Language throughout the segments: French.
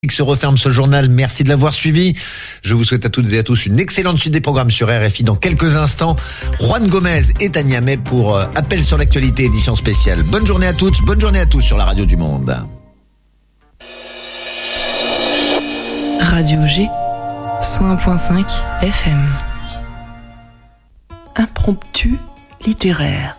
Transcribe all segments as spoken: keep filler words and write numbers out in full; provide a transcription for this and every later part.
Se referme ce journal, merci de l'avoir suivi. Je vous souhaite à toutes et à tous une excellente suite des programmes sur R F I. Dans quelques instants, Juan Gomez et Tania May pour euh, Appel sur l'actualité, édition spéciale. Bonne journée à toutes, bonne journée à tous sur la radio du Monde. Radio G, cent un virgule cinq F M. Impromptu littéraire.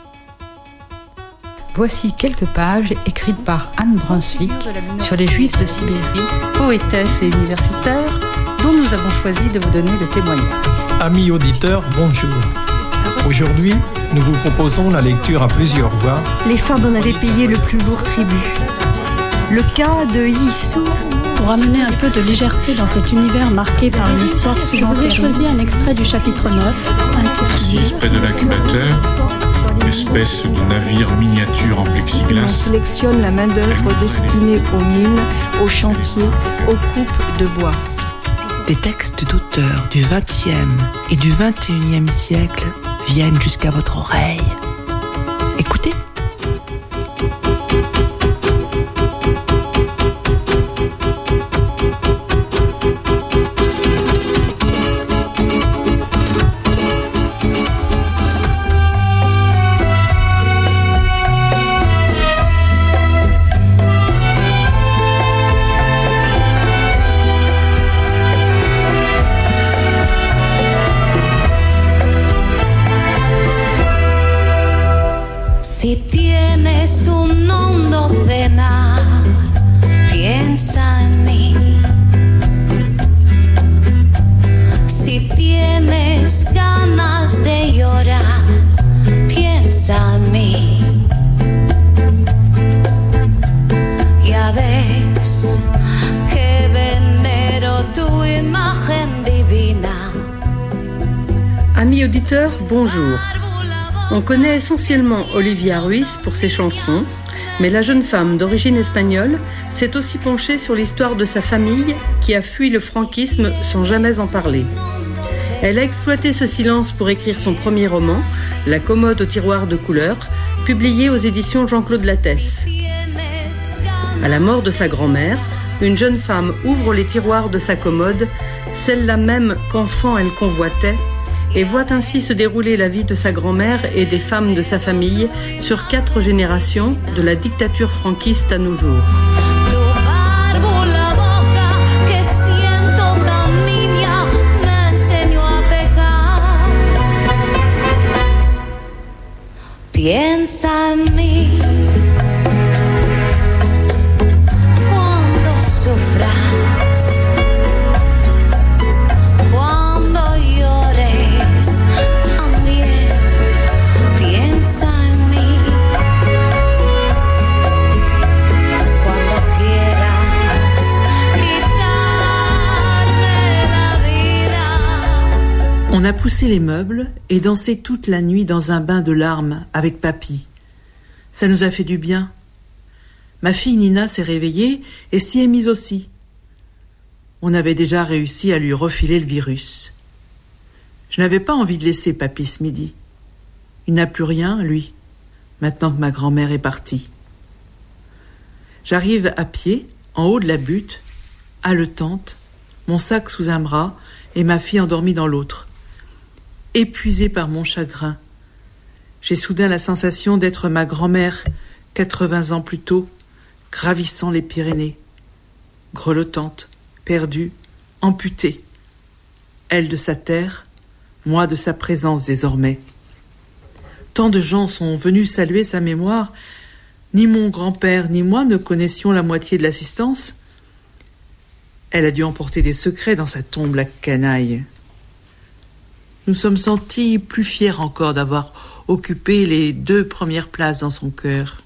Voici quelques pages écrites par Anne Brunswick sur les Juifs de Sibérie, poétesse et universitaire, dont nous avons choisi de vous donner le témoignage. Amis auditeurs, bonjour. Aujourd'hui, nous vous proposons la lecture à plusieurs voix. Les femmes en avaient payé le plus lourd tribut. Le cas de Yissou. Pour amener un peu de légèreté dans cet univers marqué par une histoire souvent terrible, je vous ai choisi un extrait du chapitre neuf, intitulé Assise près de l'incubateur, espèce de navire miniature en plexiglas. On sélectionne la main-d'œuvre destinée aux mines, aux chantiers, aux coupes de bois. Des textes d'auteurs du vingtième et du vingt et unième siècle viennent jusqu'à votre oreille. Écoutez. Si tienes un hondo penar, piensa en mí. Si tienes ganas de llorar, piensa en mí. Ya ves que venero tu imagen divina. Amis auditeurs, bonjour. On connaît essentiellement Olivia Ruiz pour ses chansons, mais la jeune femme d'origine espagnole s'est aussi penchée sur l'histoire de sa famille qui a fui le franquisme sans jamais en parler. Elle a exploité ce silence pour écrire son premier roman, La commode au tiroir de couleur, publié aux éditions Jean-Claude Lattès. À la mort de sa grand-mère, une jeune femme ouvre les tiroirs de sa commode, celle-là même qu'enfant elle convoitait, et voit ainsi se dérouler la vie de sa grand-mère et des femmes de sa famille sur quatre générations de la dictature franquiste à nos jours. Piensa en mí cuando sufras, cuando llores, también piensa en mí. Cuando quieras quitarme la vida. On a poussé les meubles et dansé toute la nuit dans un bain de larmes avec papy. Ça nous a fait du bien. Ma fille Nina s'est réveillée et s'y est mise aussi. On avait déjà réussi à lui refiler le virus. Je n'avais pas envie de laisser papy ce midi. Il n'a plus rien, lui, maintenant que ma grand-mère est partie. J'arrive à pied, en haut de la butte, haletante, mon sac sous un bras et ma fille endormie dans l'autre. Épuisée par mon chagrin, j'ai soudain la sensation d'être ma grand-mère, quatre-vingts ans plus tôt, gravissant les Pyrénées, grelottante, perdue, amputée. Elle de sa terre, moi de sa présence désormais. Tant de gens sont venus saluer sa mémoire, ni mon grand-père ni moi ne connaissions la moitié de l'assistance. Elle a dû emporter des secrets dans sa tombe, la canaille. Nous sommes sentis plus fiers encore d'avoir occupé les deux premières places dans son cœur.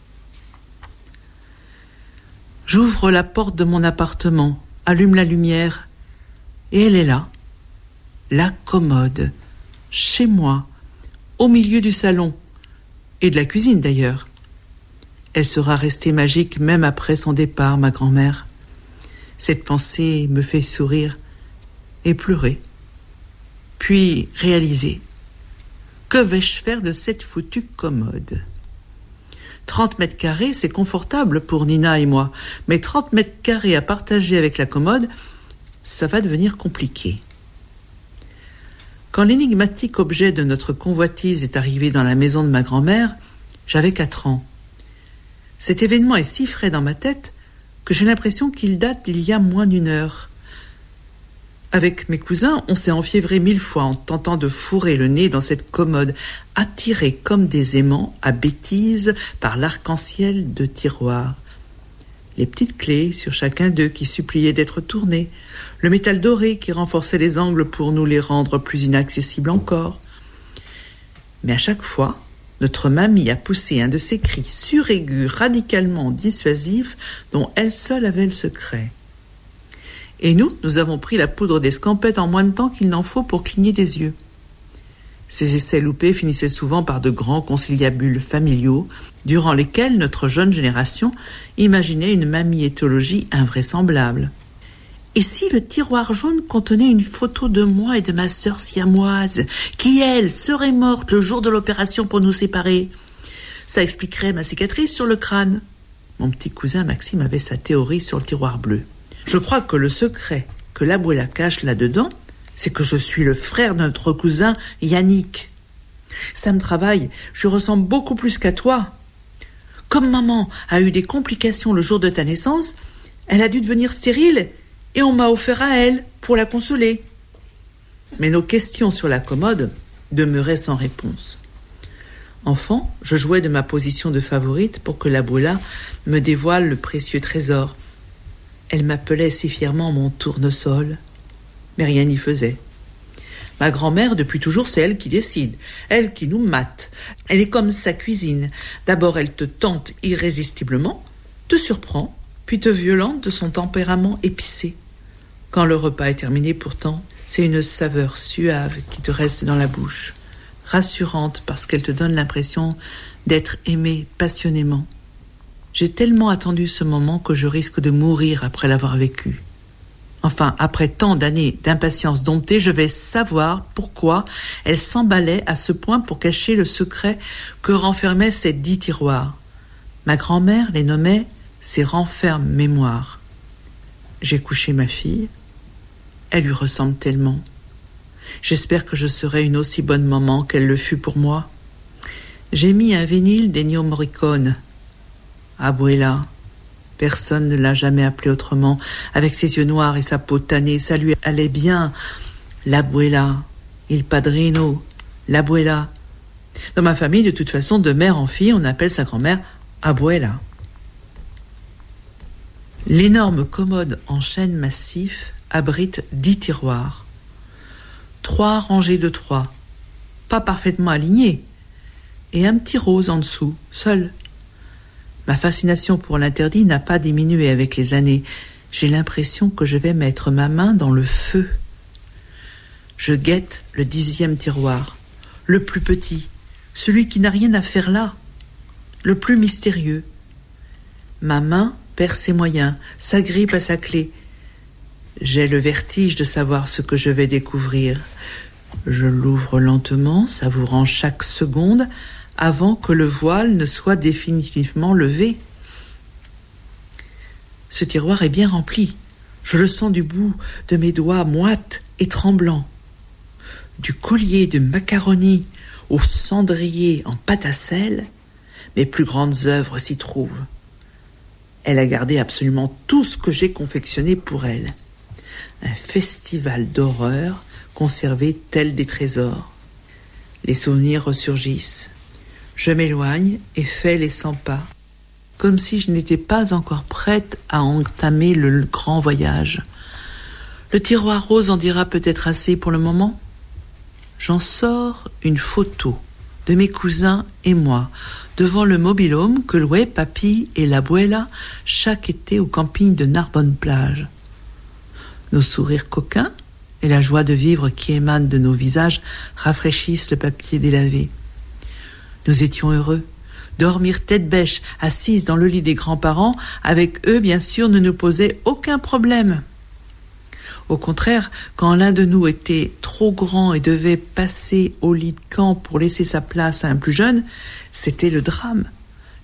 J'ouvre la porte de mon appartement, allume la lumière, et elle est là, la commode, chez moi, au milieu du salon, et de la cuisine d'ailleurs. Elle sera restée magique même après son départ, ma grand-mère. Cette pensée me fait sourire et pleurer. Puis réaliser. Que vais-je faire de cette foutue commode ? trente mètres carrés, c'est confortable pour Nina et moi, mais trente mètres carrés à partager avec la commode, ça va devenir compliqué. Quand l'énigmatique objet de notre convoitise est arrivé dans la maison de ma grand-mère, j'avais quatre ans. Cet événement est si frais dans ma tête que j'ai l'impression qu'il date d'il y a moins d'une heure. Avec mes cousins, on s'est enfiévré mille fois en tentant de fourrer le nez dans cette commode, attirés comme des aimants à bêtises par l'arc-en-ciel de tiroirs. Les petites clés sur chacun d'eux qui suppliaient d'être tournées, le métal doré qui renforçait les angles pour nous les rendre plus inaccessibles encore. Mais à chaque fois, notre mamie a poussé un de ces cris suraigus, radicalement dissuasifs, dont elle seule avait le secret. Et nous, nous avons pris la poudre d'escampette en moins de temps qu'il n'en faut pour cligner des yeux. Ces essais loupés finissaient souvent par de grands conciliabules familiaux, durant lesquels notre jeune génération imaginait une mamie-éthologie invraisemblable. Et si le tiroir jaune contenait une photo de moi et de ma sœur siamoise, qui, elle, serait morte le jour de l'opération pour nous séparer? Ça expliquerait ma cicatrice sur le crâne. Mon petit cousin Maxime avait sa théorie sur le tiroir bleu. Je crois que le secret que l'abuela cache là-dedans, c'est que je suis le frère de notre cousin Yannick. Ça me travaille, je ressemble beaucoup plus qu'à toi. Comme maman a eu des complications le jour de ta naissance, elle a dû devenir stérile et on m'a offert à elle pour la consoler. Mais nos questions sur la commode demeuraient sans réponse. Enfant, je jouais de ma position de favorite pour que l'abuela me dévoile le précieux trésor. Elle m'appelait si fièrement mon tournesol, mais rien n'y faisait. Ma grand-mère, depuis toujours, c'est elle qui décide, elle qui nous mate. Elle est comme sa cuisine. D'abord, elle te tente irrésistiblement, te surprend, puis te violente de son tempérament épicé. Quand le repas est terminé, pourtant, c'est une saveur suave qui te reste dans la bouche, rassurante parce qu'elle te donne l'impression d'être aimé passionnément. J'ai tellement attendu ce moment que je risque de mourir après l'avoir vécu. Enfin, après tant d'années d'impatience domptée, je vais savoir pourquoi elle s'emballait à ce point pour cacher le secret que renfermaient ces dix tiroirs. Ma grand-mère les nommait ses renfermes mémoires. J'ai couché ma fille. Elle lui ressemble tellement. J'espère que je serai une aussi bonne maman qu'elle le fut pour moi. J'ai mis un vinyle d'Ennio Morricone. Abuela, personne ne l'a jamais appelé autrement. Avec ses yeux noirs et sa peau tannée, ça lui allait bien. L'abuela, il padrino, l'abuela. Dans ma famille, de toute façon, de mère en fille, on appelle sa grand-mère abuela. L'énorme commode en chêne massif abrite dix tiroirs. Trois rangées de trois, pas parfaitement alignées, et un petit rose en dessous, seul. Ma fascination pour l'interdit n'a pas diminué avec les années. J'ai l'impression que je vais mettre ma main dans le feu. Je guette le dixième tiroir, le plus petit, celui qui n'a rien à faire là, le plus mystérieux. Ma main perd ses moyens, s'agrippe à sa clé. J'ai le vertige de savoir ce que je vais découvrir. Je l'ouvre lentement, savourant chaque seconde, avant que le voile ne soit définitivement levé. Ce tiroir est bien rempli. Je le sens du bout de mes doigts moites et tremblants. Du collier de macaroni au cendrier en pâte à sel, mes plus grandes œuvres s'y trouvent. Elle a gardé absolument tout ce que j'ai confectionné pour elle. Un festival d'horreur conservé tel des trésors. Les souvenirs ressurgissent. Je m'éloigne et fais les cent pas, comme si je n'étais pas encore prête à entamer le grand voyage. Le tiroir rose en dira peut-être assez pour le moment. J'en sors une photo de mes cousins et moi, devant le mobil-home que louaient Papy et l'abuela chaque été au camping de Narbonne-Plage. Nos sourires coquins et la joie de vivre qui émane de nos visages rafraîchissent le papier délavé. Nous étions heureux. Dormir tête bêche, assise dans le lit des grands-parents, avec eux, bien sûr, ne nous posait aucun problème. Au contraire, quand l'un de nous était trop grand et devait passer au lit de camp pour laisser sa place à un plus jeune, c'était le drame.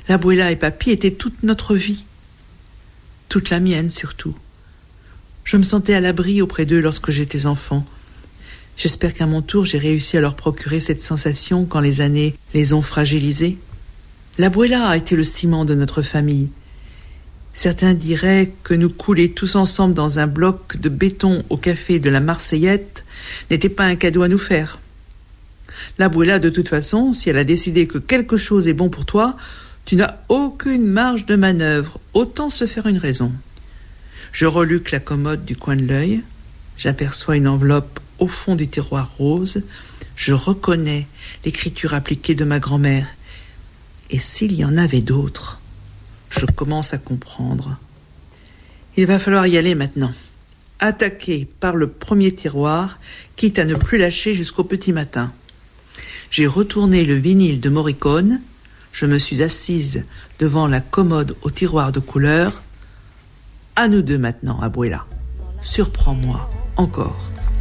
L'abuela et papy étaient toute notre vie. Toute la mienne, surtout. Je me sentais à l'abri auprès d'eux lorsque j'étais enfant. J'espère qu'à mon tour, j'ai réussi à leur procurer cette sensation quand les années les ont fragilisés. L'abuela a été le ciment de notre famille. Certains diraient que nous couler tous ensemble dans un bloc de béton au café de la Marseillette n'était pas un cadeau à nous faire. L'abuela, de toute façon, si elle a décidé que quelque chose est bon pour toi, tu n'as aucune marge de manœuvre, autant se faire une raison. Je reluque la commode du coin de l'œil, j'aperçois une enveloppe au fond du tiroir rose, je reconnais l'écriture appliquée de ma grand-mère. Et s'il y en avait d'autres, je commence à comprendre. Il va falloir y aller maintenant. Attaquer par le premier tiroir, quitte à ne plus lâcher jusqu'au petit matin. J'ai retourné le vinyle de Morricone, je me suis assise devant la commode au tiroir de couleur. À nous deux maintenant, abuela. Surprends-moi encore.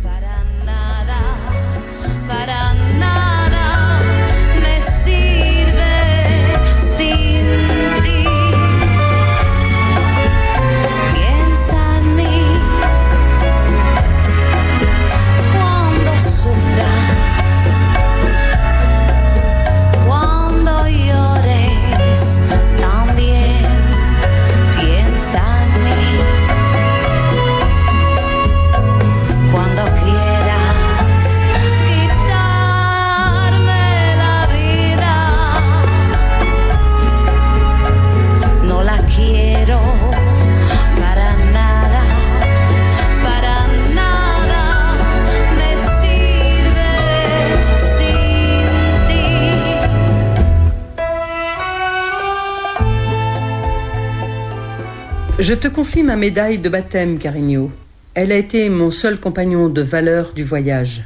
Je te confie ma médaille de baptême, Carigno. Elle a été mon seul compagnon de valeur du voyage.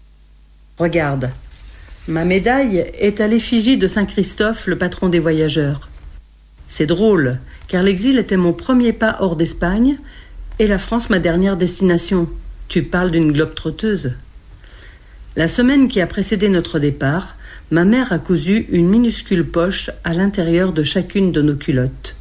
Regarde, ma médaille est à l'effigie de Saint Christophe, le patron des voyageurs. C'est drôle, car l'exil était mon premier pas hors d'Espagne et la France ma dernière destination. Tu parles d'une globe-trotteuse. La semaine qui a précédé notre départ, ma mère a cousu une minuscule poche à l'intérieur de chacune de nos culottes.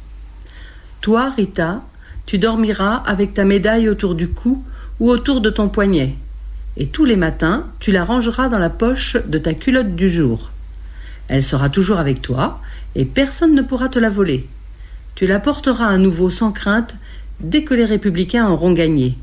Toi, Rita, tu dormiras avec ta médaille autour du cou ou autour de ton poignet. Et tous les matins, tu la rangeras dans la poche de ta culotte du jour. Elle sera toujours avec toi et personne ne pourra te la voler. Tu la porteras à nouveau sans crainte dès que les républicains auront gagné.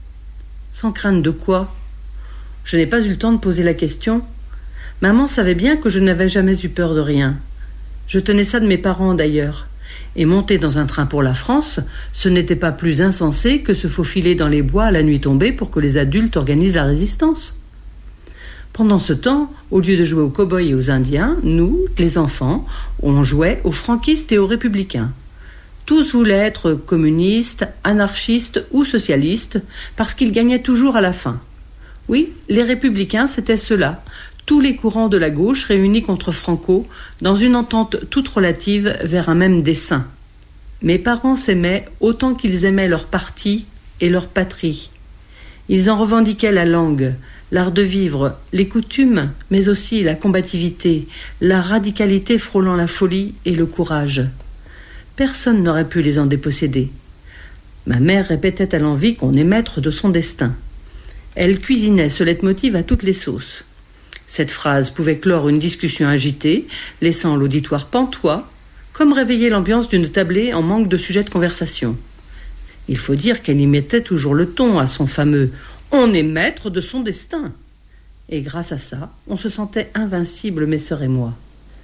Sans crainte de quoi ? Je n'ai pas eu le temps de poser la question. Maman savait bien que je n'avais jamais eu peur de rien. Je tenais ça de mes parents d'ailleurs. Et monter dans un train pour la France, ce n'était pas plus insensé que se faufiler dans les bois à la nuit tombée pour que les adultes organisent la résistance. Pendant ce temps, au lieu de jouer aux cow-boys et aux Indiens, nous, les enfants, on jouait aux franquistes et aux républicains. Tous voulaient être communistes, anarchistes ou socialistes, parce qu'ils gagnaient toujours à la fin. Oui, les républicains, c'était ceux-là, tous les courants de la gauche réunis contre Franco dans une entente toute relative vers un même dessein. Mes parents s'aimaient autant qu'ils aimaient leur parti et leur patrie. Ils en revendiquaient la langue, l'art de vivre, les coutumes, mais aussi la combativité, la radicalité frôlant la folie et le courage. Personne n'aurait pu les en déposséder. Ma mère répétait à l'envi qu'on est maître de son destin. Elle cuisinait ce leitmotiv à toutes les sauces. Cette phrase pouvait clore une discussion agitée, laissant l'auditoire pantois, comme réveiller l'ambiance d'une tablée en manque de sujet de conversation. Il faut dire qu'elle y mettait toujours le ton à son fameux « on est maître de son destin ». Et grâce à ça, on se sentait invincible, mes sœurs et moi.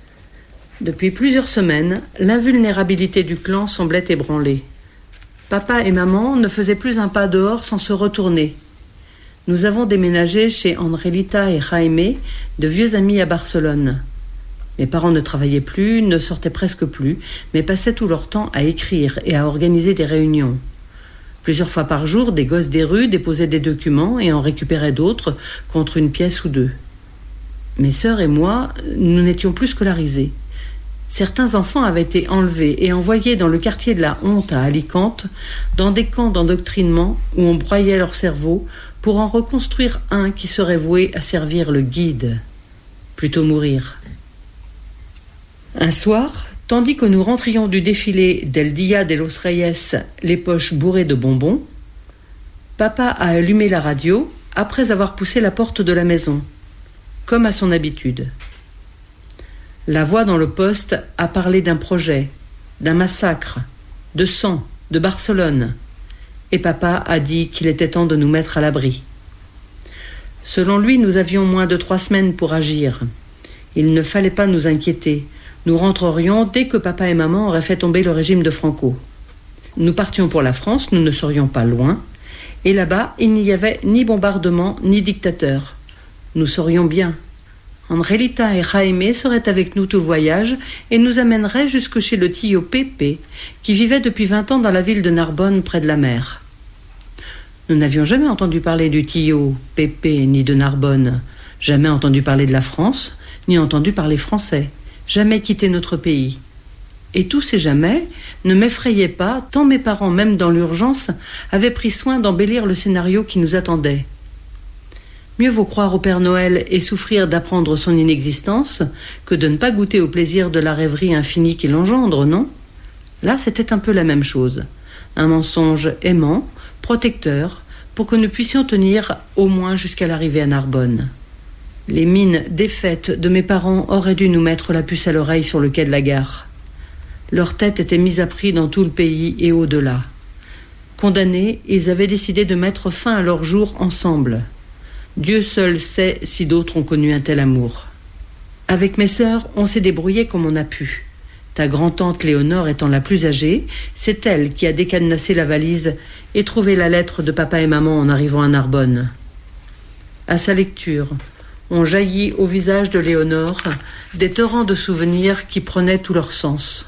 Depuis plusieurs semaines, l'invulnérabilité du clan semblait ébranlée. Papa et maman ne faisaient plus un pas dehors sans se retourner. Nous avons déménagé chez Andrelita et Jaime, de vieux amis à Barcelone. Mes parents ne travaillaient plus, ne sortaient presque plus, mais passaient tout leur temps à écrire et à organiser des réunions. Plusieurs fois par jour, des gosses des rues déposaient des documents et en récupéraient d'autres contre une pièce ou deux. Mes sœurs et moi, nous n'étions plus scolarisés. Certains enfants avaient été enlevés et envoyés dans le quartier de la honte à Alicante, dans des camps d'endoctrinement où on broyait leur cerveau pour en reconstruire un qui serait voué à servir le guide. Plutôt mourir. Un soir, Tandis que nous rentrions du défilé d'El Dia de los Reyes, les poches bourrées de bonbons, papa a allumé la radio après avoir poussé la porte de la maison, comme à son habitude. La voix dans le poste a parlé d'un projet, d'un massacre, de sang, de Barcelone, et papa a dit qu'il était temps de nous mettre à l'abri. Selon lui, nous avions moins de trois semaines pour agir. Il ne fallait pas nous inquiéter. Nous rentrerions dès que papa et maman auraient fait tomber le régime de Franco. Nous partions pour la France, nous ne serions pas loin, et là-bas, il n'y avait ni bombardement, ni dictateur. Nous serions bien. Angelita et Jaime seraient avec nous tout le voyage et nous amèneraient jusque chez le tio Pepe, qui vivait depuis vingt ans dans la ville de Narbonne, près de la mer. Nous n'avions jamais entendu parler du tio Pepe ni de Narbonne, jamais entendu parler de la France, ni entendu parler français. Jamais quitté notre pays. Et tous ces jamais ne m'effrayaient pas, tant mes parents, même dans l'urgence, avaient pris soin d'embellir le scénario qui nous attendait. Mieux vaut croire au Père Noël et souffrir d'apprendre son inexistence que de ne pas goûter au plaisir de la rêverie infinie qu'il engendre, non ? Là, c'était un peu la même chose. Un mensonge aimant, protecteur, pour que nous puissions tenir au moins jusqu'à l'arrivée à Narbonne. Les mines défaites de mes parents auraient dû nous mettre la puce à l'oreille sur le quai de la gare. Leur tête était mise à prix dans tout le pays et au-delà. Condamnés, ils avaient décidé de mettre fin à leur jour ensemble. Dieu seul sait si d'autres ont connu un tel amour. Avec mes sœurs, on s'est débrouillé comme on a pu. Ta grand-tante Léonore étant la plus âgée, c'est elle qui a décadenassé la valise et trouvé la lettre de papa et maman en arrivant à Narbonne. À sa lecture, on jaillit au visage de Léonore des torrents de souvenirs qui prenaient tout leur sens.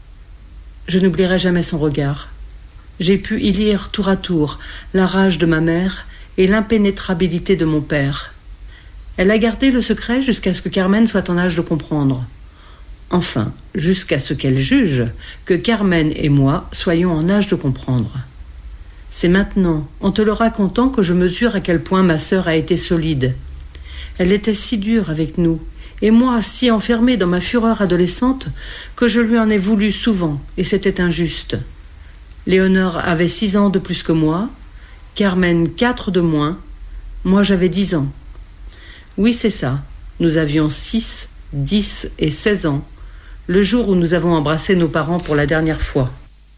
Je n'oublierai jamais son regard. J'ai pu y lire tour à tour la rage de ma mère et l'impénétrabilité de mon père. Elle a gardé le secret jusqu'à ce que Carmen soit en âge de comprendre. Enfin, jusqu'à ce qu'elle juge que Carmen et moi soyons en âge de comprendre. C'est maintenant, en te le racontant, que je mesure à quel point ma sœur a été solide. Elle était si dure avec nous, et moi si enfermée dans ma fureur adolescente que je lui en ai voulu souvent, et c'était injuste. Léonore avait six ans de plus que moi, Carmen quatre de moins, moi j'avais dix ans. Oui, c'est ça, nous avions six, dix et seize ans, le jour où nous avons embrassé nos parents pour la dernière fois.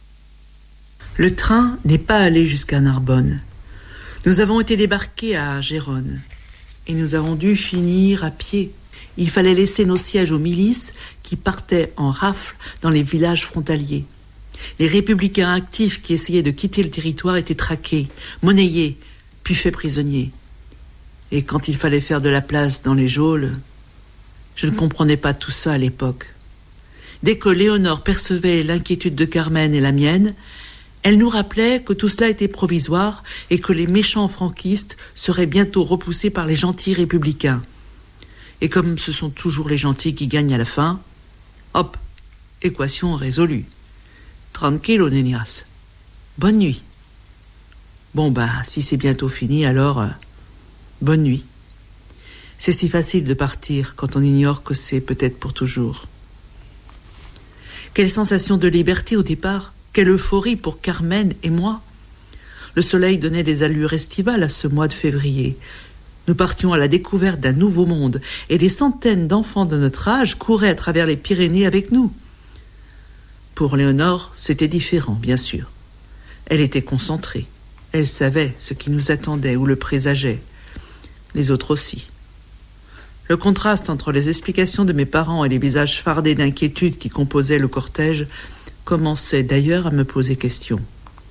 Le train n'est pas allé jusqu'à Narbonne. Nous avons été débarqués à Gérone. Et nous avons dû finir à pied. Il fallait laisser nos sièges aux milices qui partaient en rafle dans les villages frontaliers. Les républicains actifs qui essayaient de quitter le territoire étaient traqués, monnayés, puis faits prisonniers. Et quand il fallait faire de la place dans les geôles, je ne comprenais pas tout ça à l'époque. Dès que Léonore percevait l'inquiétude de Carmen et la mienne, elle nous rappelait que tout cela était provisoire et que les méchants franquistes seraient bientôt repoussés par les gentils républicains. Et comme ce sont toujours les gentils qui gagnent à la fin, hop, équation résolue. Tranquillo, nenias. Bonne nuit. Bon, bah, si c'est bientôt fini, alors, euh, bonne nuit. C'est si facile de partir quand on ignore que c'est peut-être pour toujours. Quelle sensation de liberté au départ! Quelle euphorie pour Carmen et moi! Le soleil donnait des allures estivales à ce mois de février. Nous partions à la découverte d'un nouveau monde et des centaines d'enfants de notre âge couraient à travers les Pyrénées avec nous. Pour Léonore, c'était différent, bien sûr. Elle était concentrée. Elle savait ce qui nous attendait ou le présageait. Les autres aussi. Le contraste entre les explications de mes parents et les visages fardés d'inquiétude qui composaient le cortège commençait d'ailleurs à me poser question.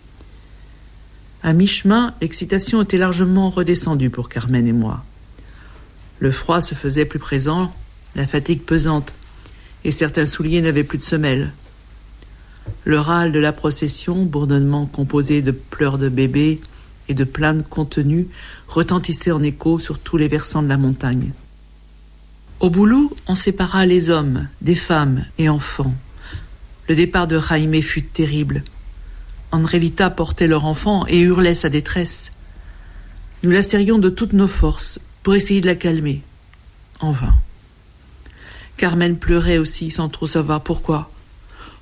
À mi-chemin, l'excitation était largement redescendue pour Carmen et moi. Le froid se faisait plus présent, la fatigue pesante, et certains souliers n'avaient plus de semelles. Le râle de la procession, bourdonnement composé de pleurs de bébés et de plaintes contenues, retentissait en écho sur tous les versants de la montagne. Au boulot, on sépara les hommes, des femmes et enfants. Le départ de Jaime fut terrible. Angelita portait leur enfant et hurlait sa détresse. Nous la serrions de toutes nos forces pour essayer de la calmer. En vain. Carmen pleurait aussi sans trop savoir pourquoi.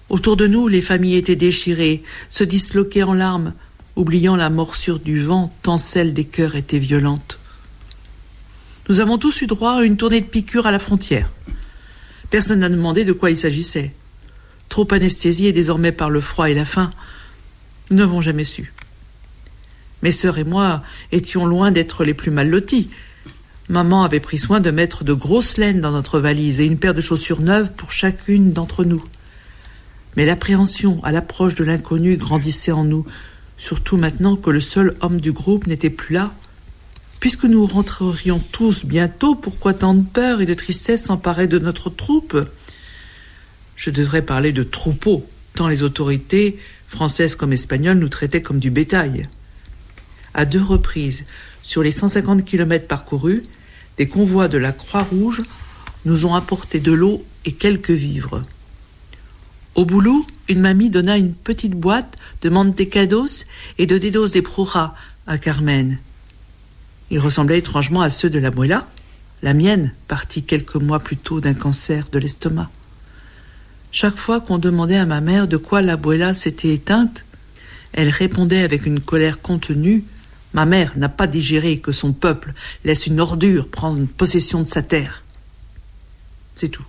Autour de nous, les familles étaient déchirées, se disloquaient en larmes, oubliant la morsure du vent, tant celle des cœurs était violente. Nous avons tous eu droit à une tournée de piqûres à la frontière. Personne n'a demandé de quoi il s'agissait. Trop anesthésiés désormais par le froid et la faim, nous n'avons jamais su. Mes sœurs et moi étions loin d'être les plus mal lotis. Maman avait pris soin de mettre de grosses laines dans notre valise et une paire de chaussures neuves pour chacune d'entre nous. Mais l'appréhension à l'approche de l'inconnu grandissait en nous, surtout maintenant que le seul homme du groupe n'était plus là. Puisque nous rentrerions tous bientôt, pourquoi tant de peur et de tristesse s'emparaient de notre troupe ? Je devrais parler de troupeau, tant les autorités, françaises comme espagnoles, nous traitaient comme du bétail. À deux reprises, sur les cent cinquante kilomètres parcourus, des convois de la Croix-Rouge nous ont apporté de l'eau et quelques vivres. Au boulot, une mamie donna une petite boîte de mantecados et de dedos de prora à Carmen. Ils ressemblaient étrangement à ceux de l'abuela, la mienne, partie quelques mois plus tôt d'un cancer de l'estomac. Chaque fois qu'on demandait à ma mère de quoi l'abuela s'était éteinte, elle répondait avec une colère contenue « Ma mère n'a pas digéré que son peuple laisse une ordure prendre possession de sa terre. » C'est tout.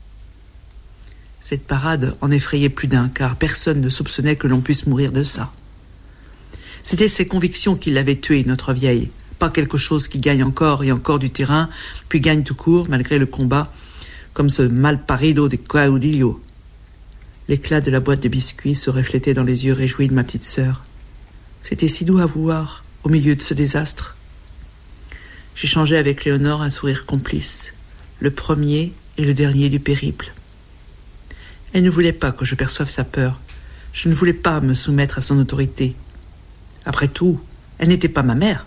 Cette parade en effrayait plus d'un, car personne ne soupçonnait que l'on puisse mourir de ça. C'était ses convictions qui l'avaient tuée, notre vieille. Pas quelque chose qui gagne encore et encore du terrain, puis gagne tout court, malgré le combat, comme ce malparido de caudillo. L'éclat de la boîte de biscuits se reflétait dans les yeux réjouis de ma petite sœur. C'était si doux à voir, au milieu de ce désastre. J'échangeais avec Léonore un sourire complice, le premier et le dernier du périple. Elle ne voulait pas que je perçoive sa peur. Je ne voulais pas me soumettre à son autorité. Après tout, elle n'était pas ma mère.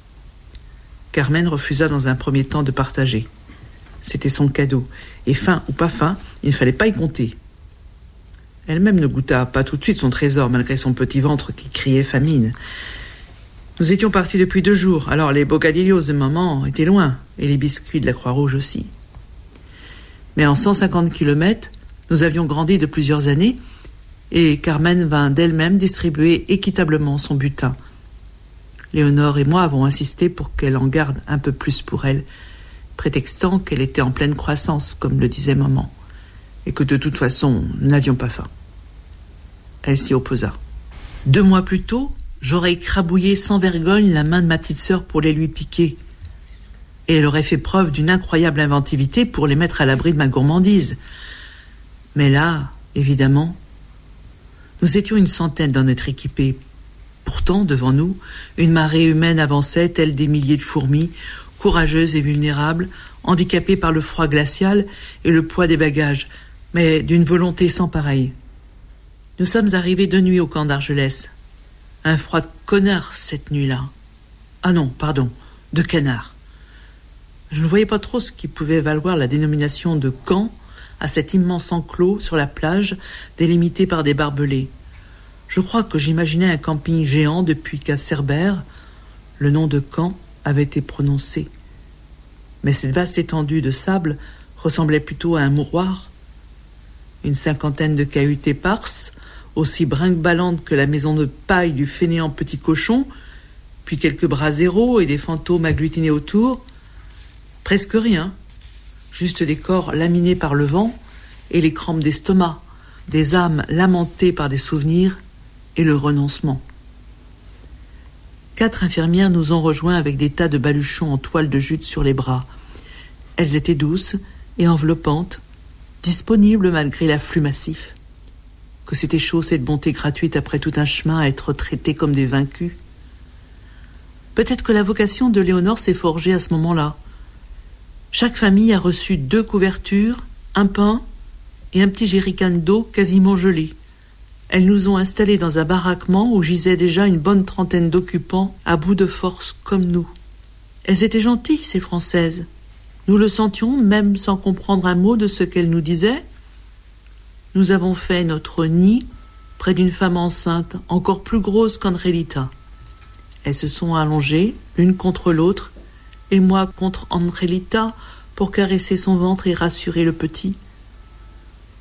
Carmen refusa dans un premier temps de partager. C'était son cadeau, et faim ou pas faim, il ne fallait pas y compter. Elle-même ne goûta pas tout de suite son trésor, malgré son petit ventre qui criait famine. Nous étions partis depuis deux jours, alors les bocadillos de maman étaient loin, et les biscuits de la Croix-Rouge aussi. Mais en cent cinquante kilomètres, nous avions grandi de plusieurs années, et Carmen vint d'elle-même distribuer équitablement son butin. Léonore et moi avons insisté pour qu'elle en garde un peu plus pour elle, prétextant qu'elle était en pleine croissance, comme le disait maman, et que de toute façon, nous n'avions pas faim. Elle s'y opposa. Deux mois plus tôt, j'aurais écrabouillé sans vergogne la main de ma petite sœur pour les lui piquer, et elle aurait fait preuve d'une incroyable inventivité pour les mettre à l'abri de ma gourmandise. Mais là, évidemment, nous étions une centaine d'en être équipés. Pourtant, devant nous, une marée humaine avançait, telle des milliers de fourmis, courageuses et vulnérables, handicapées par le froid glacial et le poids des bagages, mais d'une volonté sans pareille. Nous sommes arrivés de nuit au camp d'Argelès. Un froid de connard cette nuit-là. Ah non, pardon, de canard. Je ne voyais pas trop ce qui pouvait valoir la dénomination de camp à cet immense enclos sur la plage, délimité par des barbelés. Je crois que j'imaginais un camping géant depuis qu'à Cerbère, le nom de camp avait été prononcé. Mais cette vaste étendue de sable ressemblait plutôt à un mouroir. Une cinquantaine de cahutes éparses, aussi brinque-ballantes que la maison de paille du fainéant petit cochon, puis quelques braseros et des fantômes agglutinés autour. Presque rien, juste des corps laminés par le vent et les crampes d'estomac, des âmes lamentées par des souvenirs et le renoncement. Quatre infirmières nous ont rejoints avec des tas de baluchons en toile de jute sur les bras. Elles étaient douces et enveloppantes, disponibles malgré l'afflux massif. Que c'était chaud cette bonté gratuite après tout un chemin à être traités comme des vaincus. Peut-être que la vocation de Léonore s'est forgée à ce moment-là. Chaque famille a reçu deux couvertures, un pain et un petit jerrycan d'eau quasiment gelé. Elles nous ont installés dans un baraquement où gisait déjà une bonne trentaine d'occupants à bout de force comme nous. Elles étaient gentilles, ces Françaises. Nous le sentions, même sans comprendre un mot de ce qu'elles nous disaient. Nous avons fait notre nid près d'une femme enceinte, encore plus grosse qu'Andrelita. Elles se sont allongées, l'une contre l'autre, et moi contre Andrelita, pour caresser son ventre et rassurer le petit.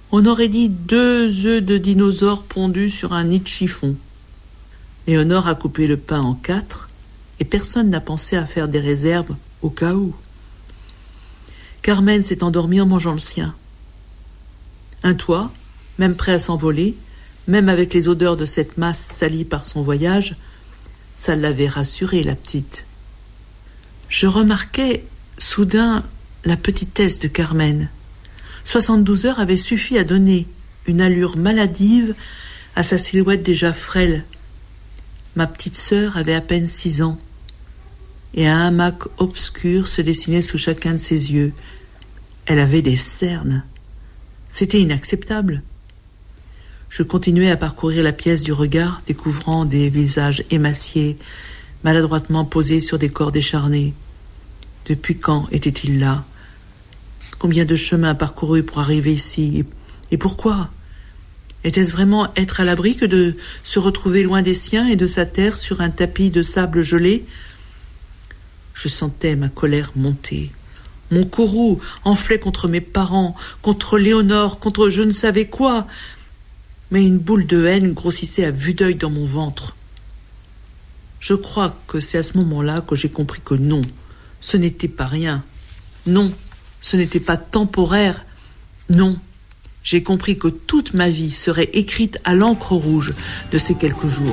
On aurait dit deux œufs de dinosaures pondus sur un nid de chiffon. Léonore a coupé le pain en quatre et personne n'a pensé à faire des réserves au cas où. Carmen s'est endormie en mangeant le sien. Un toit, même prêt à s'envoler, même avec les odeurs de cette masse salie par son voyage, ça l'avait rassurée, la petite. Je remarquais soudain la petitesse de Carmen. soixante-douze heures avaient suffi à donner une allure maladive à sa silhouette déjà frêle. Ma petite sœur avait à peine six ans, et un hamac obscur se dessinait sous chacun de ses yeux. Elle avait des cernes. C'était inacceptable. Je continuais à parcourir la pièce du regard, découvrant des visages émaciés, maladroitement posés sur des corps décharnés. Depuis quand était-il là ? Combien de chemins parcourus pour arriver ici ? Et pourquoi ? Était-ce vraiment être à l'abri que de se retrouver loin des siens et de sa terre sur un tapis de sable gelé ? Je sentais ma colère monter. Mon courroux enflait contre mes parents, contre Léonore, contre je ne savais quoi. Mais une boule de haine grossissait à vue d'œil dans mon ventre. Je crois que c'est à ce moment-là que j'ai compris que non, ce n'était pas rien. Non, ce n'était pas temporaire. Non, j'ai compris que toute ma vie serait écrite à l'encre rouge de ces quelques jours.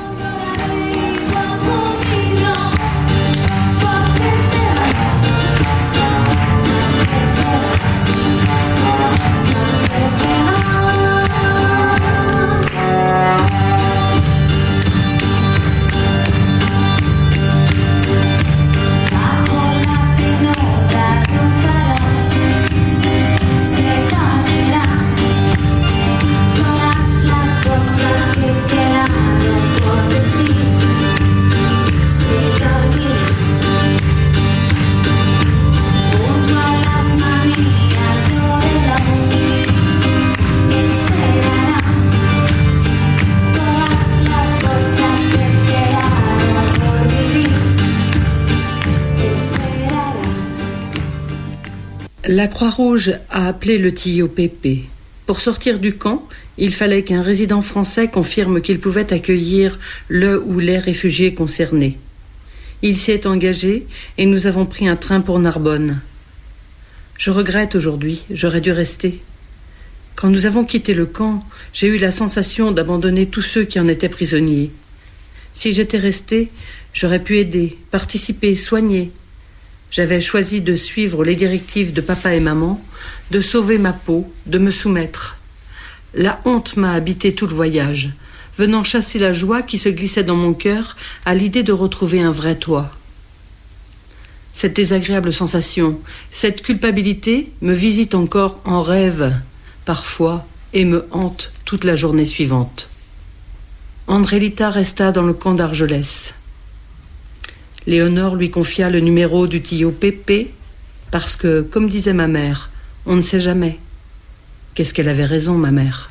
La Croix-Rouge a appelé le Tio Pépé. Pour sortir du camp, il fallait qu'un résident français confirme qu'il pouvait accueillir le ou les réfugiés concernés. Il s'y est engagé et nous avons pris un train pour Narbonne. Je regrette aujourd'hui, j'aurais dû rester. Quand nous avons quitté le camp, j'ai eu la sensation d'abandonner tous ceux qui en étaient prisonniers. Si j'étais restée, j'aurais pu aider, participer, soigner. J'avais choisi de suivre les directives de papa et maman, de sauver ma peau, de me soumettre. La honte m'a habité tout le voyage, venant chasser la joie qui se glissait dans mon cœur à l'idée de retrouver un vrai toit. Cette désagréable sensation, cette culpabilité me visite encore en rêve, parfois, et me hante toute la journée suivante. Andrélita resta dans le camp d'Argelès. Léonore lui confia le numéro du Tio Pépé parce que, comme disait ma mère, on ne sait jamais. Qu'est-ce qu'elle avait raison, ma mère.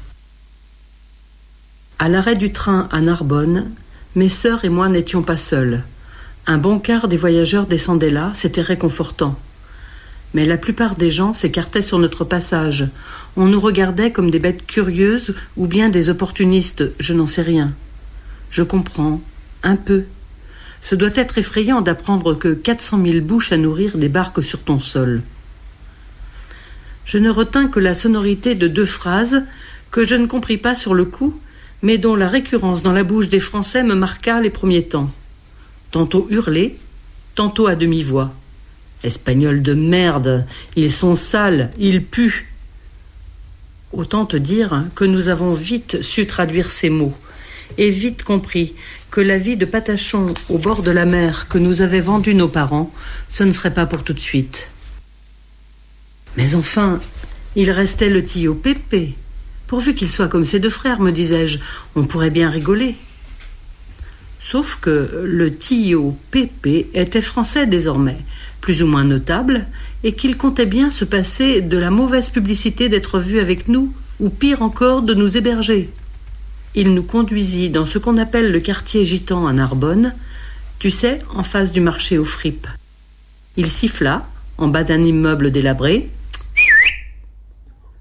À l'arrêt du train à Narbonne, mes sœurs et moi n'étions pas seules. Un bon quart des voyageurs descendaient là, c'était réconfortant. Mais la plupart des gens s'écartaient sur notre passage. On nous regardait comme des bêtes curieuses ou bien des opportunistes, je n'en sais rien. Je comprends, un peu. Ce doit être effrayant d'apprendre que quatre cent mille bouches à nourrir débarquent sur ton sol. Je ne retins que la sonorité de deux phrases que je ne compris pas sur le coup, mais dont la récurrence dans la bouche des Français me marqua les premiers temps. Tantôt hurlé, tantôt à demi-voix. Espagnols de merde, ils sont sales, ils puent. Autant te dire que nous avons vite su traduire ces mots, et vite compris que la vie de patachon au bord de la mer que nous avaient vendu nos parents, ce ne serait pas pour tout de suite. Mais enfin, il restait le Tio Pépé. Pourvu qu'il soit comme ses deux frères, me disais-je, on pourrait bien rigoler. Sauf que le Tio Pépé était français désormais, plus ou moins notable, et qu'il comptait bien se passer de la mauvaise publicité d'être vu avec nous, ou pire encore, de nous héberger. Il nous conduisit dans ce qu'on appelle le quartier gitan à Narbonne, tu sais, en face du marché aux fripes. Il siffla, en bas d'un immeuble délabré.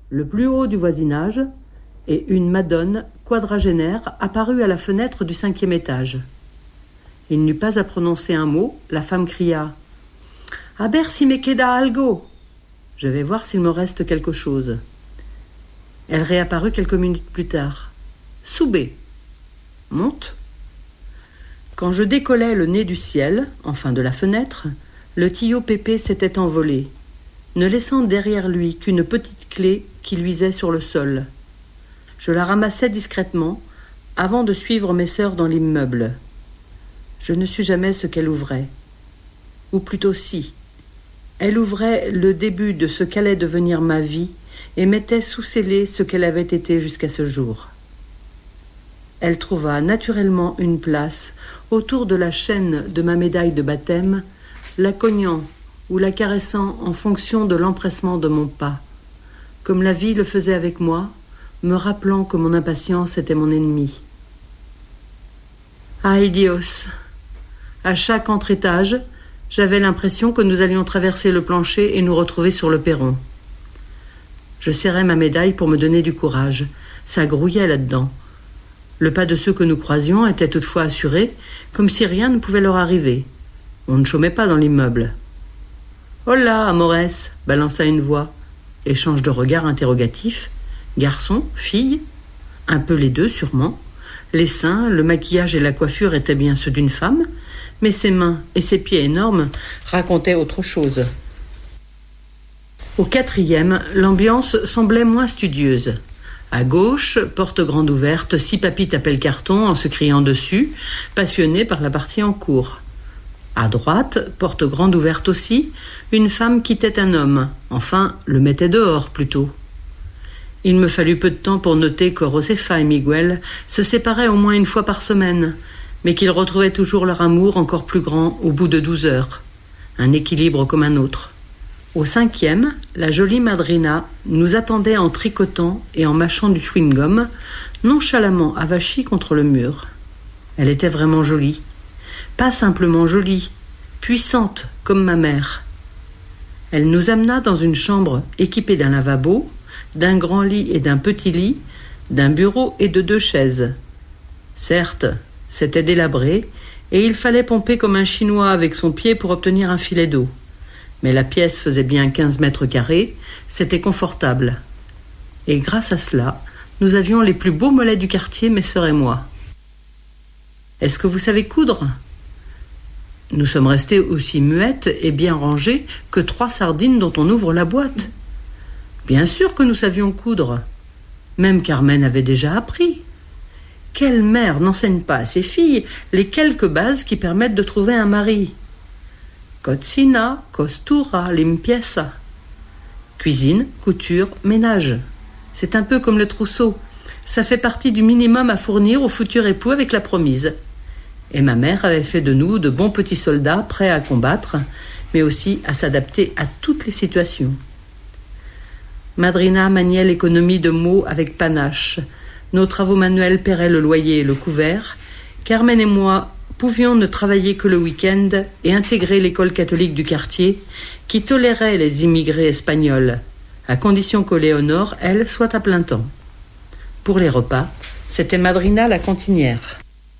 le plus haut du voisinage, et une madone quadragénaire apparut à la fenêtre du cinquième étage. Il n'eut pas à prononcer un mot, la femme cria « A ver si me queda algo !» Je vais voir s'il me reste quelque chose. Elle réapparut quelques minutes plus tard. « Soubé !» Monte. Quand je décollais le nez du ciel, enfin de la fenêtre, le Tio Pépé s'était envolé, ne laissant derrière lui qu'une petite clé qui luisait sur le sol. Je la ramassai discrètement avant de suivre mes sœurs dans l'immeuble. Je ne sus jamais ce qu'elle ouvrait. Ou plutôt si. Elle ouvrait le début de ce qu'allait devenir ma vie et mettait sous scellé ce qu'elle avait été jusqu'à ce jour. Elle trouva naturellement une place autour de la chaîne de ma médaille de baptême, la cognant ou la caressant en fonction de l'empressement de mon pas, comme la vie le faisait avec moi, me rappelant que mon impatience était mon ennemi. Ay Dios! À chaque entre-étage, j'avais l'impression que nous allions traverser le plancher et nous retrouver sur le perron. Je serrais ma médaille pour me donner du courage. Ça grouillait là-dedans. Le pas de ceux que nous croisions était toutefois assuré, comme si rien ne pouvait leur arriver. On ne chômait pas dans l'immeuble. « Hola, Amores !» balança une voix. Échange de regards interrogatifs. Garçon, fille, un peu les deux sûrement. Les seins, le maquillage et la coiffure étaient bien ceux d'une femme, mais ses mains et ses pieds énormes racontaient autre chose. Au quatrième, l'ambiance semblait moins studieuse. À gauche, porte grande ouverte, six papis tapaient le carton en se criant dessus, passionnés par la partie en cours. À droite, porte grande ouverte aussi, une femme quittait un homme, enfin, le mettait dehors plutôt. Il me fallut peu de temps pour noter que Josefa et Miguel se séparaient au moins une fois par semaine, mais qu'ils retrouvaient toujours leur amour encore plus grand au bout de douze heures. Un équilibre comme un autre. Au cinquième, la jolie Madrina nous attendait en tricotant et en mâchant du chewing-gum, nonchalamment avachie contre le mur. Elle était vraiment jolie. Pas simplement jolie, puissante comme ma mère. Elle nous amena dans une chambre équipée d'un lavabo, d'un grand lit et d'un petit lit, d'un bureau et de deux chaises. Certes, c'était délabré, et il fallait pomper comme un Chinois avec son pied pour obtenir un filet d'eau. Mais la pièce faisait bien quinze mètres carrés, c'était confortable. Et grâce à cela, nous avions les plus beaux mollets du quartier, mes sœurs et moi. « Est-ce que vous savez coudre ?» Nous sommes restés aussi muettes et bien rangées que trois sardines dont on ouvre la boîte. Bien sûr que nous savions coudre. Même Carmen avait déjà appris. Quelle mère n'enseigne pas à ses filles les quelques bases qui permettent de trouver un mari? Cocina, costura, limpieza. Cuisine, couture, ménage. C'est un peu comme le trousseau. Ça fait partie du minimum à fournir au futur époux avec la promise. Et ma mère avait fait de nous de bons petits soldats prêts à combattre, mais aussi à s'adapter à toutes les situations. Madrina maniait l'économie de mots avec panache. Nos travaux manuels paieraient le loyer et le couvert. Carmen et moi pouvions ne travailler que le week-end et intégrer l'école catholique du quartier qui tolérait les immigrés espagnols, à condition que Léonore, elle, soit à plein temps. Pour les repas, c'était Madrina la cantinière.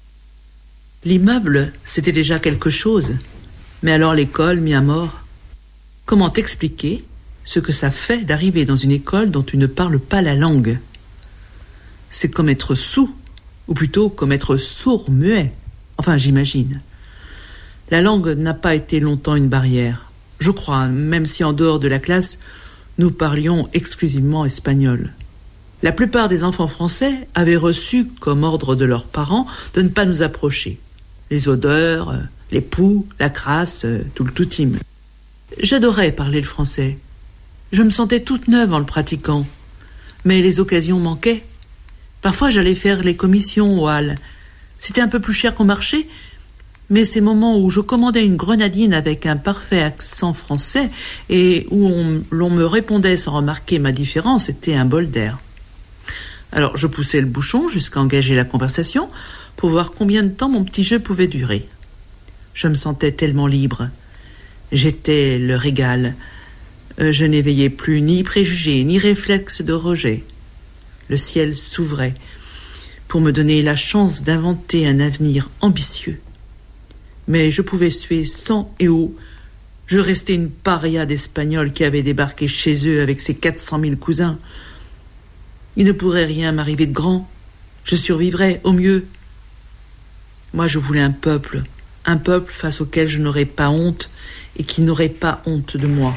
L'immeuble, c'était déjà quelque chose. Mais alors l'école, mis à mort. Comment t'expliquer ce que ça fait d'arriver dans une école dont tu ne parles pas la langue? C'est comme être sourd, ou plutôt comme être sourd-muet. Enfin, j'imagine. La langue n'a pas été longtemps une barrière. Je crois, même si en dehors de la classe, nous parlions exclusivement espagnol. La plupart des enfants français avaient reçu comme ordre de leurs parents de ne pas nous approcher. Les odeurs, les poux, la crasse, tout le toutim. J'adorais parler le français. Je me sentais toute neuve en le pratiquant. Mais les occasions manquaient. Parfois, j'allais faire les commissions aux halles. C'était un peu plus cher qu'au marché, mais ces moments où je commandais une grenadine avec un parfait accent français et où on, l'on me répondait sans remarquer ma différence, c'était un bol d'air. Alors, je poussais le bouchon jusqu'à engager la conversation pour voir combien de temps mon petit jeu pouvait durer. Je me sentais tellement libre. J'étais le régal. Euh, je n'éveillais plus ni préjugés, ni réflexes de rejet. Le ciel s'ouvrait pour me donner la chance d'inventer un avenir ambitieux. Mais je pouvais suer sang et eau. Je restais une paria d'Espagnols qui avait débarqué chez eux avec ses quatre cent mille cousins. Il ne pourrait rien m'arriver de grand. Je survivrais, au mieux. Moi, je voulais un peuple, un peuple face auquel je n'aurais pas honte et qui n'aurait pas honte de moi.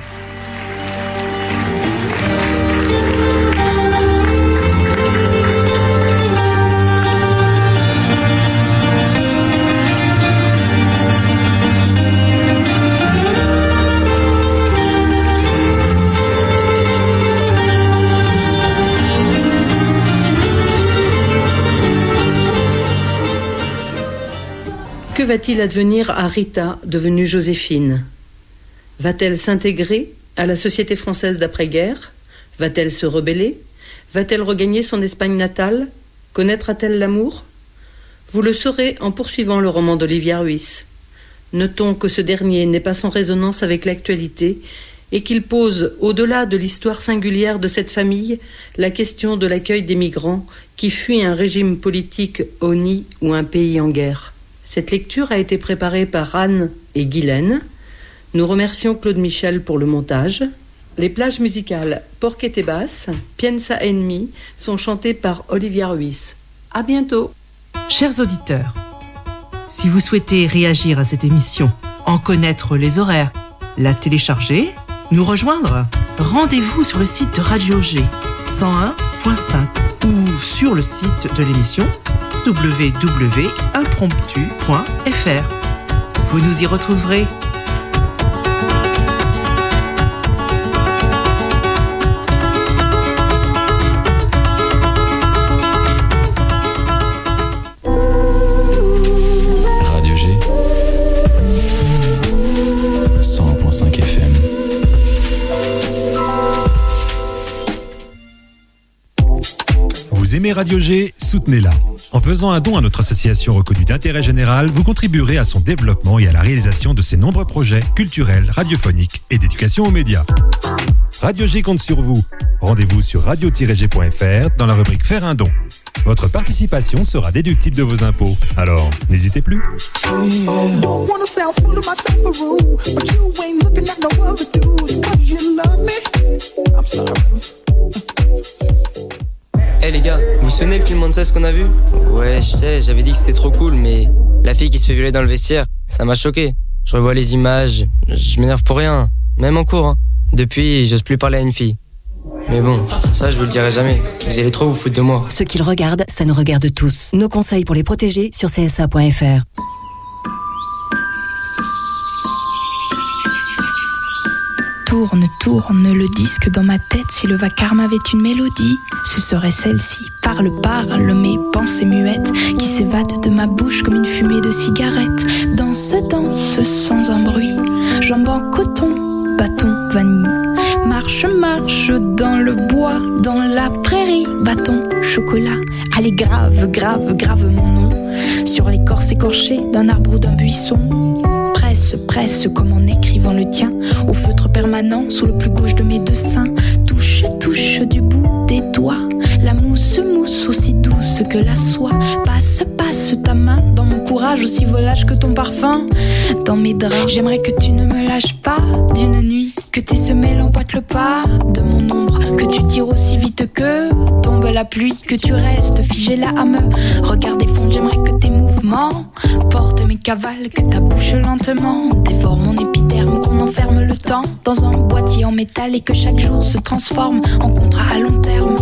Que va-t-il advenir à Rita, devenue Joséphine ? Va-t-elle s'intégrer à la société française d'après-guerre ? Va-t-elle se rebeller ? Va-t-elle regagner son Espagne natale ? Connaîtra-t-elle l'amour ? Vous le saurez en poursuivant le roman d'Olivia Ruiz. Notons que ce dernier n'est pas sans résonance avec l'actualité et qu'il pose, au-delà de l'histoire singulière de cette famille, la question de l'accueil des migrants qui fuient un régime politique honni ou un pays en guerre. Cette lecture a été préparée par Anne et Guylaine. Nous remercions Claude Michel pour le montage. Les plages musicales Porque te vas, Piensa en mí sont chantées par Olivia Ruiz. À bientôt. Chers auditeurs, si vous souhaitez réagir à cette émission, en connaître les horaires, la télécharger, nous rejoindre, rendez-vous sur le site de Radio G cent un point cinq ou sur le site de l'émission w w w point impromptu point f r. Vous nous y retrouverez. Radio G cent un point cinq F M. Vous aimez Radio G, soutenez-la. En faisant un don à notre association reconnue d'intérêt général, vous contribuerez à son développement et à la réalisation de ses nombreux projets culturels, radiophoniques et d'éducation aux médias. Radio G compte sur vous. Rendez-vous sur radio tiret g point f r dans la rubrique Faire un don. Votre participation sera déductible de vos impôts. Alors, n'hésitez plus. Eh hey les gars, vous vous souvenez le film Monsters qu'on a vu ? Ouais, je sais, j'avais dit que c'était trop cool, mais la fille qui se fait violer dans le vestiaire, ça m'a choqué. Je revois les images, je m'énerve pour rien, même en cours. Hein. Depuis, j'ose plus parler à une fille. Mais bon, ça je vous le dirai jamais. Vous allez trop vous foutre de moi. Ce qu'ils regardent, ça nous regarde tous. Nos conseils pour les protéger sur c s a point f r. Tourne, tourne le disque dans ma tête. Si le vacarme avait une mélodie, ce serait celle-ci. Parle, parle, mes pensées muettes qui s'évadent de ma bouche comme une fumée de cigarette. Danse, danse sans un bruit. Jambes en coton, bâton, vanille. Marche, marche dans le bois, dans la prairie. Bâton, chocolat. Allez, grave, grave, grave mon nom sur l'écorce écorchée d'un arbre ou d'un buisson. Presse, presse comme en écrivant le tien au feutre permanent sous le plus gauche de mes deux seins. Touche, touche du bout des doigts la mousse, mousse aussi douce que la soie. Passe, passe ta main dans mon courage aussi volage que ton parfum dans mes draps. J'aimerais que tu ne me lâches pas d'une nuit, que tes semelles emboîtent le pas de mon ombre, que tu tires aussi vite que tombe la pluie, que tu restes figé là à me regarder fondre. J'aimerais que tes mouvements portent mes cavales, que ta bouche lentement dévore mon épiderme, qu'on enferme le temps dans un boîtier en métal et que chaque jour se transforme en contrat à long terme.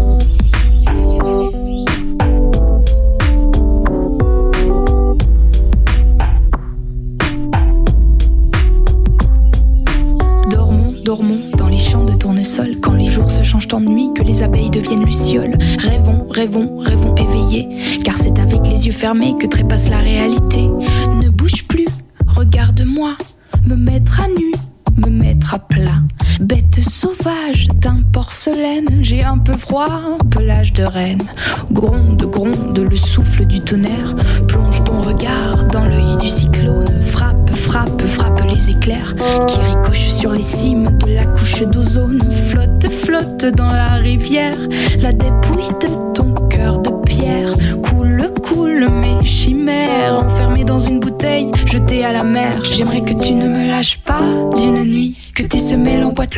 Dormons, dormons dans les champs de tournesol, quand les jours se changent en nuit, que les abeilles deviennent lucioles. Rêvons, rêvons, rêvons éveillés, car c'est avec les yeux fermés que trépasse la réalité. Ne bouge plus, regarde-moi, me mettre à nu, me mettre à plat. Bête sauvage d'un porcelaine, j'ai un peu froid, pelage de reine. Gronde, gronde le souffle du tonnerre, plonge ton regard dans l'œil du cyclone. Frappe, frappe, frappe les éclairs qui ricochent sur les cimes de la couche tache d'ozone flotte, flotte dans la rivière. La dépouille de ton cœur de pierre coule, coule mes chimères. Enfermées dans une bouteille, jetée à la mer. J'aimerais que tu ne me lâches pas d'une nuit, que tes semelles en boîte